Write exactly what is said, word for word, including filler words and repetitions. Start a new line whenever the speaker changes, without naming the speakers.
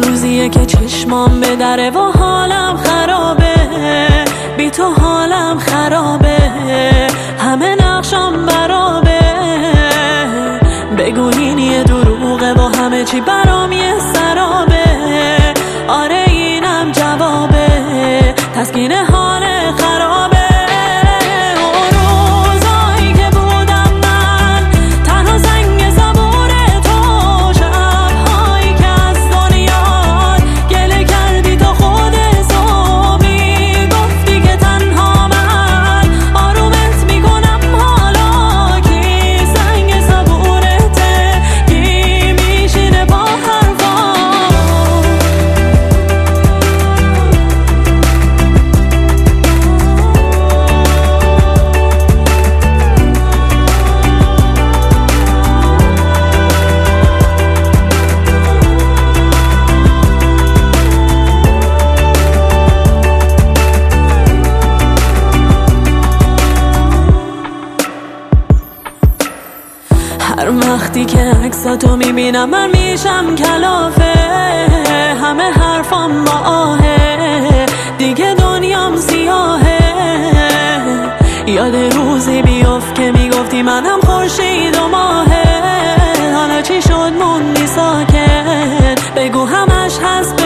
روزیه که چشمام به دره و حالم خرابه، بی تو حالم خرابه، همه نقشم برابه. بگو این یه دروغه و همه چی برام یه سرابه. آره اینم جوابه، تسکین حال خرابه. هر وقتی که عکساتو میبینم من میشم کلافه، همه حرفام با آهه، دیگه دنیام سیاهه. یاد روزی بیفت که میگفتی منم خورشید و ماهه، حالا چی شد موندی ساکت؟ بگو همش هست